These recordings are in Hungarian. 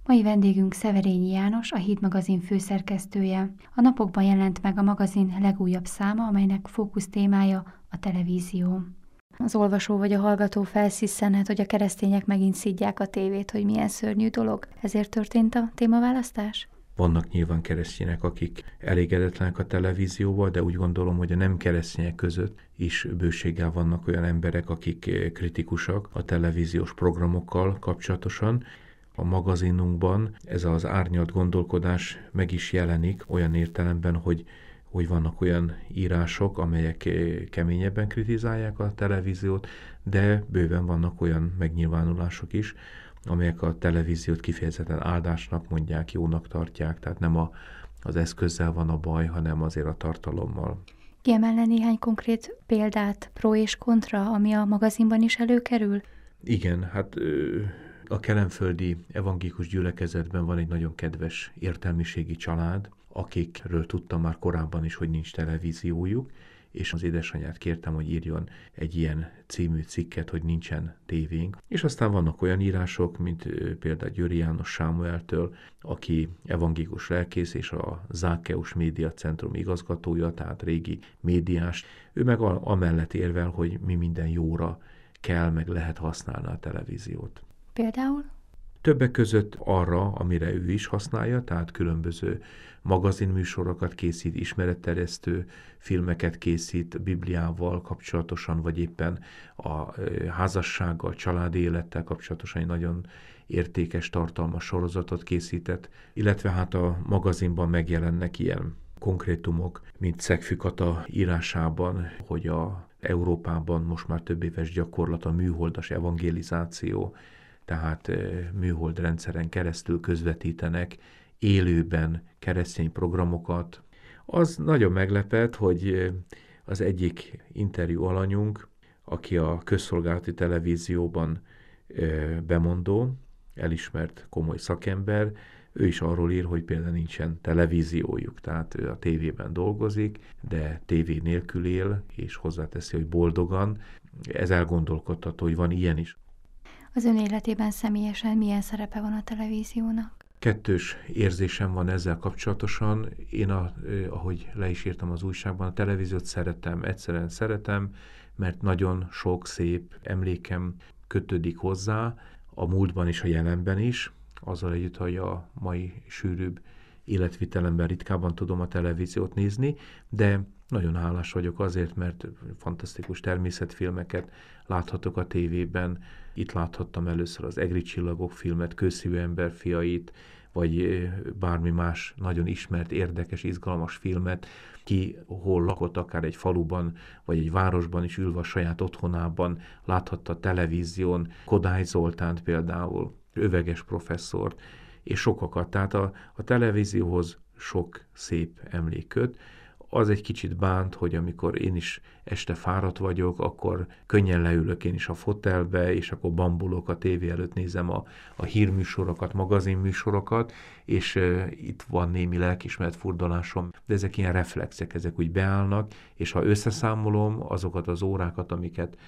Mai vendégünk Szeverényi János, a Híd magazin főszerkesztője. A napokban jelent meg a magazin legújabb száma, amelynek fókusz témája a televízió. Az olvasó vagy a hallgató felszisszenhet, hogy a keresztények megint szidják a tévét, hogy milyen szörnyű dolog. Ezért történt a témaválasztás? Vannak nyilván keresztények, akik elégedetlenek a televízióval, de úgy gondolom, hogy a nem keresztények között is bőséggel vannak olyan emberek, akik kritikusak a televíziós programokkal kapcsolatosan. A magazinunkban ez az árnyalt gondolkodás meg is jelenik olyan értelemben, hogy vannak olyan írások, amelyek keményebben kritizálják a televíziót, de bőven vannak olyan megnyilvánulások is, amelyek a televíziót kifejezetten áldásnak mondják, jónak tartják, tehát nem az eszközzel van a baj, hanem azért a tartalommal. Kiemelne néhány konkrét példát, pro és kontra, ami a magazinban is előkerül? Igen, hát a kelenföldi evangélikus gyülekezetben van egy nagyon kedves értelmiségi család, akikről tudtam már korábban is, hogy nincs televíziójuk, és az édesanyját kértem, hogy írjon egy ilyen című cikket, hogy nincsen tévénk. És aztán vannak olyan írások, mint például Győri János Sámueltől, aki evangélikus lelkész és a Zákkeus Média Centrum igazgatója, tehát régi médiás. Ő meg amellett érvel, hogy mi minden jóra kell, meg lehet használni a televíziót. Például? Többek között arra, amire ő is használja, tehát különböző magazinműsorokat készít, ismeretterjesztő filmeket készít Bibliával kapcsolatosan, vagy éppen a házassággal, családi élettel kapcsolatosan egy nagyon értékes, tartalmas sorozatot készített, illetve hát a magazinban megjelennek ilyen konkrétumok, mint Szegfű Kata írásában, hogy Európában most már több éves gyakorlat a műholdas evangelizáció, tehát műhold rendszeren keresztül közvetítenek élőben keresztény programokat. Az nagyon meglepett, hogy az egyik interjú alanyunk, aki a közszolgálati televízióban bemondó, elismert komoly szakember, ő is arról ír, hogy például nincsen televíziójuk, tehát ő a tévében dolgozik, de tévé nélkül él, és hozzáteszi, hogy boldogan. Ez elgondolkodtató, hogy van ilyen is. Az ön életében személyesen milyen szerepe van a televíziónak? Kettős érzésem van ezzel kapcsolatosan. Én, ahogy le is írtam az újságban, a televíziót szeretem, egyszerűen szeretem, mert nagyon sok szép emlékem kötődik hozzá, a múltban és a jelenben is, azzal együtt, hogy a mai sűrűbb életvitelemben ritkában tudom a televíziót nézni, de nagyon hálás vagyok azért, mert fantasztikus természetfilmeket láthatok a tévében. Itt láthattam először az Egri csillagok filmet, Kőszívű ember fiait, vagy bármi más nagyon ismert, érdekes, izgalmas filmet, ki hol lakott, akár egy faluban, vagy egy városban is ülve a saját otthonában, láthatta a televízión Kodály Zoltánt például, Öveges professzort, és sokakat. Tehát a televízióhoz sok szép emlék köt. Az egy kicsit bánt, hogy amikor én is este fáradt vagyok, akkor könnyen leülök én is a fotelbe, és akkor bambulok a tévé előtt, nézem a hírműsorokat, magazinműsorokat, és itt van némi lelkiismeret furdalásom, de ezek ilyen reflexek, ezek úgy beállnak, és ha összeszámolom azokat az órákat, amiket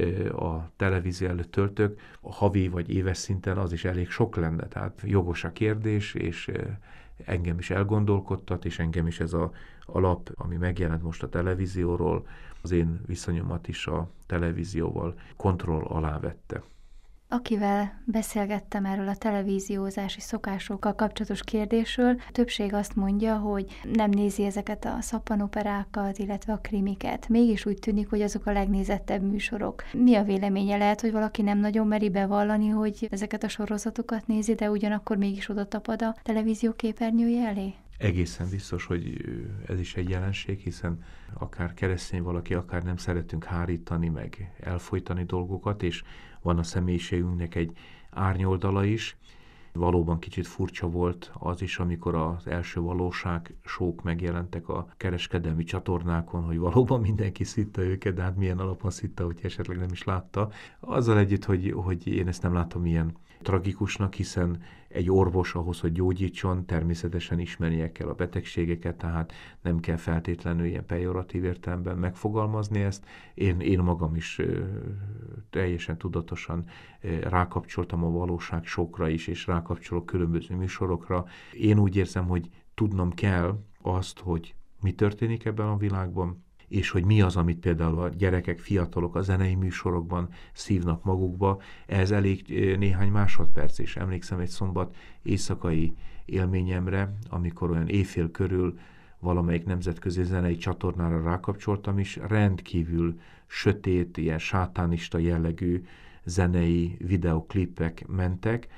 a televízió előtt töltök, a havi vagy éves szinten az is elég sok lenne. Tehát jogos a kérdés, és engem is elgondolkodtat, és engem is ez a lap, ami megjelent most a televízióról, az én viszonyomat is a televízióval kontroll alá vette. Akivel beszélgettem erről a televíziózási szokásokkal kapcsolatos kérdésről, többség azt mondja, hogy nem nézi ezeket a szappanoperákat, illetve a krimiket. Mégis úgy tűnik, hogy azok a legnézettebb műsorok. Mi a véleménye? Lehet, hogy valaki nem nagyon meri bevallani, hogy ezeket a sorozatokat nézi, de ugyanakkor mégis oda tapad a televízió képernyője elé? Egészen biztos, hogy ez is egy jelenség, hiszen akár keresztény valaki, akár nem szeretünk hárítani, meg elfojtani dolgokat, és van a személyiségünknek egy árnyoldala is. Valóban kicsit furcsa volt az is, amikor az első valóságsók megjelentek a kereskedelmi csatornákon, hogy valóban mindenki szitta őket, de hát milyen alapon szitta, hogy esetleg nem is látta. Azzal együtt, hogy én ezt nem látom ilyen tragikusnak, hiszen egy orvos ahhoz, hogy gyógyítson, természetesen ismernie kell a betegségeket, tehát nem kell feltétlenül ilyen pejoratív értelemben megfogalmazni ezt. Én magam is teljesen tudatosan rákapcsoltam a valóság sokra is, és rákapcsolok különböző műsorokra. Én úgy érzem, hogy tudnom kell azt, hogy mi történik ebben a világban, és hogy mi az, amit például a gyerekek, fiatalok a zenei műsorokban szívnak magukba. Ez elég néhány másodperc is. Emlékszem egy szombat éjszakai élményemre, amikor olyan éjfél körül valamelyik nemzetközi zenei csatornára rákapcsoltam, és rendkívül sötét, ilyen sátánista jellegű zenei videoklipek mentek.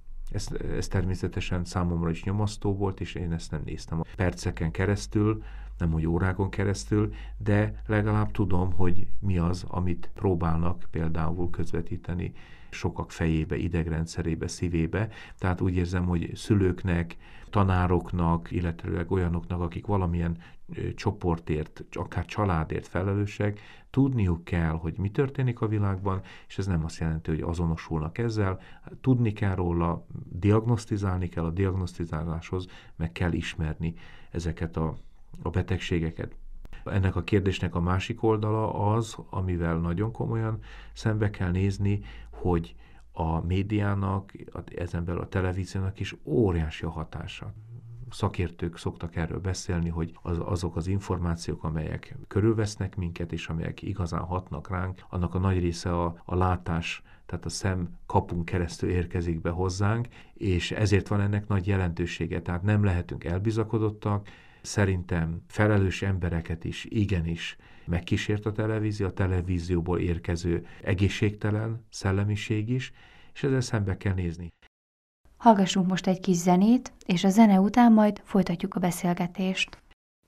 Ez természetesen számomra is nyomasztó volt, és én ezt nem néztem a perceken keresztül, nem hogy órákon keresztül, de legalább tudom, hogy mi az, amit próbálnak például közvetíteni sokak fejébe, idegrendszerébe, szívébe. Tehát úgy érzem, hogy szülőknek, tanároknak, illetőleg olyanoknak, akik valamilyen csoportért, akár családért felelősek, tudniuk kell, hogy mi történik a világban, és ez nem azt jelenti, hogy azonosulnak ezzel. Tudni kell róla, diagnosztizálni kell, a diagnosztizáláshoz meg kell ismerni ezeket a betegségeket. Ennek a kérdésnek a másik oldala az, amivel nagyon komolyan szembe kell nézni, hogy a médiának, ezen belül a televíziónak is óriási a hatása. Szakértők szoktak erről beszélni, hogy azok az információk, amelyek körülvesznek minket, és amelyek igazán hatnak ránk, annak a nagy része a látás, tehát a szem kapunk keresztül érkezik be hozzánk, és ezért van ennek nagy jelentősége. Tehát nem lehetünk elbizakodottak. Szerintem felelős embereket is igenis megkísért a televízióból érkező egészségtelen szellemiség is, és ezzel szembe kell nézni. Hallgassunk most egy kis zenét, és a zene után majd folytatjuk a beszélgetést.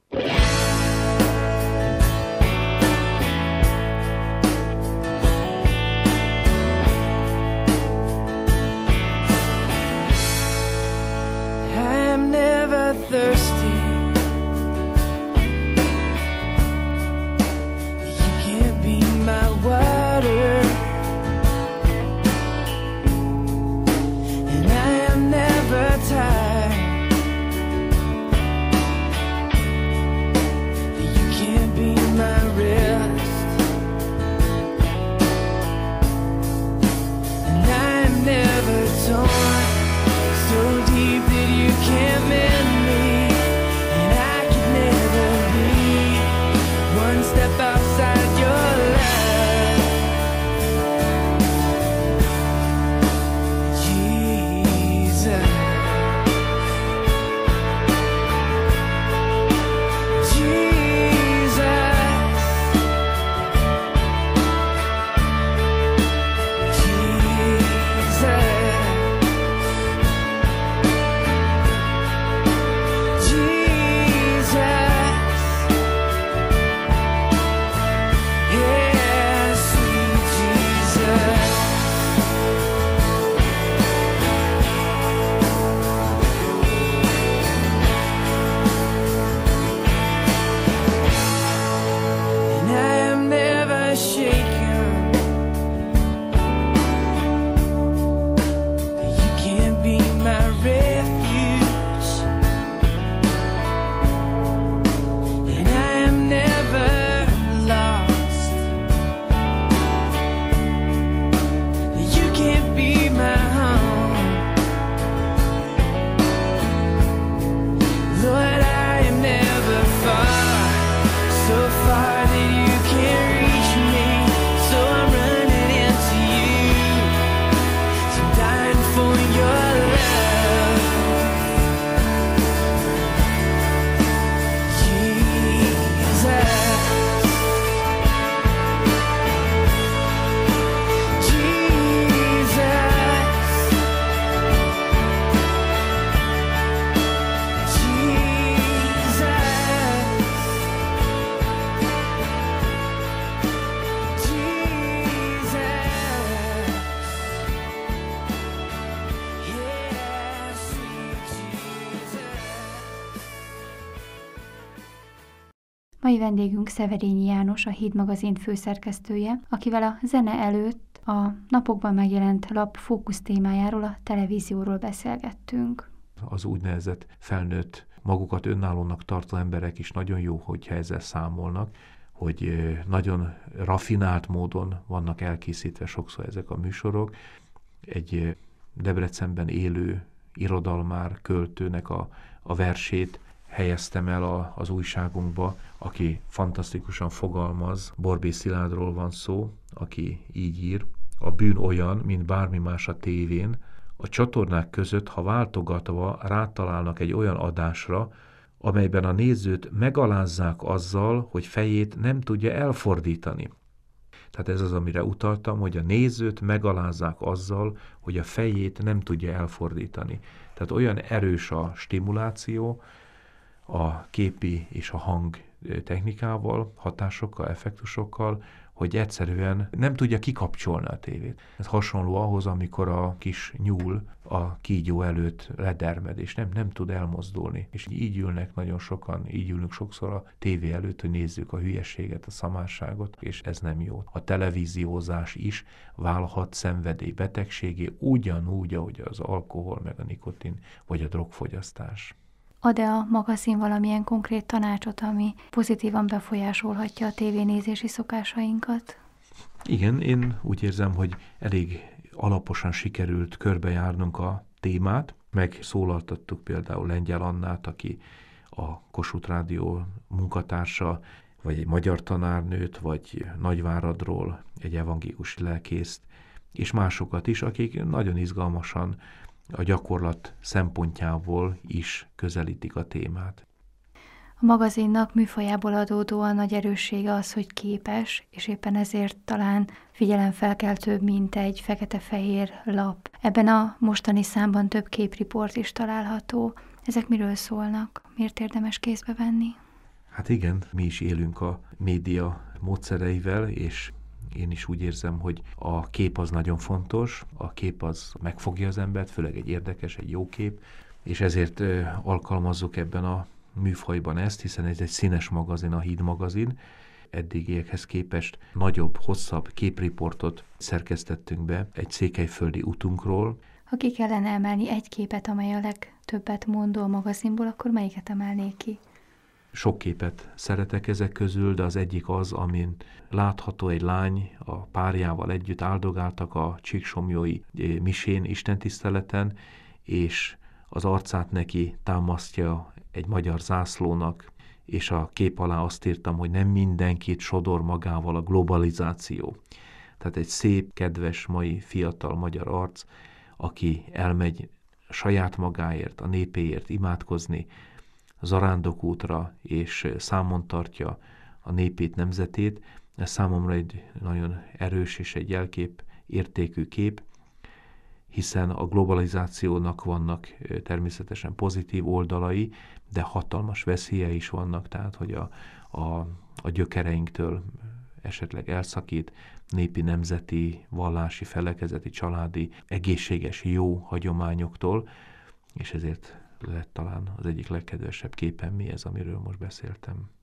I'm never thirsty. Mai vendégünk Szeverényi János, a Híd magazin főszerkesztője, akivel a zene előtt A napokban megjelent lap fókusz témájáról, a televízióról beszélgettünk. Az úgynevezett felnőtt, magukat önállónak tartó emberek is nagyon jó, hogyha ezzel számolnak, hogy nagyon raffinált módon vannak elkészítve sokszor ezek a műsorok. Egy Debrecenben élő irodalmár, költőnek a versét helyeztem el az újságunkba, aki fantasztikusan fogalmaz. Borbély Szilárdról van szó, aki így ír: a bűn olyan, mint bármi más a tévén, a csatornák között, ha váltogatva rátalálnak egy olyan adásra, amelyben a nézőt megalázzák azzal, hogy fejét nem tudja elfordítani. Tehát ez az, amire utaltam, hogy a nézőt megalázzák azzal, hogy a fejét nem tudja elfordítani. Tehát olyan erős a stimuláció a képi és a hang technikával, hatásokkal, effektusokkal, hogy egyszerűen nem tudja kikapcsolni a tévét. Ez hasonló ahhoz, amikor a kis nyúl a kígyó előtt ledermed, és nem tud elmozdulni. És így ülnek nagyon sokan, így ülünk sokszor a tévé előtt, hogy nézzük a hülyeséget, a szamásságot, és ez nem jó. A televíziózás is válhat szenvedélybetegségé, ugyanúgy, ahogy az alkohol, meg a nikotin, vagy a drogfogyasztás. Ad-e a magazin valamilyen konkrét tanácsot, ami pozitívan befolyásolhatja a tévénézési szokásainkat? Igen, én úgy érzem, hogy elég alaposan sikerült körbejárnunk a témát. Megszólaltattuk például Lengyel Annát, aki a Kossuth Rádió munkatársa, vagy egy magyar tanárnőt, vagy Nagyváradról egy evangélikus lelkészt, és másokat is, akik nagyon izgalmasan a gyakorlat szempontjából is közelítik a témát. A magazinnak műfajából adódóan nagy erőssége az, hogy képes, és éppen ezért talán figyelemfelkeltőbb, mint egy fekete-fehér lap. Ebben a mostani számban több képriport is található. Ezek miről szólnak? Miért érdemes kézbe venni? Hát igen, mi is élünk a média módszereivel, és én is úgy érzem, hogy a kép az nagyon fontos, a kép az megfogja az embert, főleg egy érdekes, egy jó kép, és ezért alkalmazzuk ebben a műfajban ezt, hiszen ez egy színes magazin, a Híd magazin. Eddigiekhez képest nagyobb, hosszabb képriportot szerkesztettünk be egy székelyföldi utunkról. Ha ki kellene emelni egy képet, amely a legtöbbet mondó a magazinból, akkor melyiket emelnék ki? Sok képet szeretek ezek közül, de az egyik az, amin látható egy lány a párjával együtt áldogáltak a csíksomlyói misén, istentiszteleten, és az arcát neki támasztja egy magyar zászlónak, és a kép alá azt írtam, hogy nem mindenkit sodor magával a globalizáció. Tehát egy szép, kedves, mai fiatal magyar arc, aki elmegy saját magáért, a népéért imádkozni, zarándokútra, és számon tartja a népét, nemzetét. Ez számomra egy nagyon erős és egy jelkép értékű kép, hiszen a globalizációnak vannak természetesen pozitív oldalai, de hatalmas veszélye is vannak, tehát hogy a gyökereinktől esetleg elszakít, népi, nemzeti, vallási, felekezeti, családi, egészséges, jó hagyományoktól, és ezért lett talán az egyik legkedvesebb képen mi ez, amiről most beszéltem.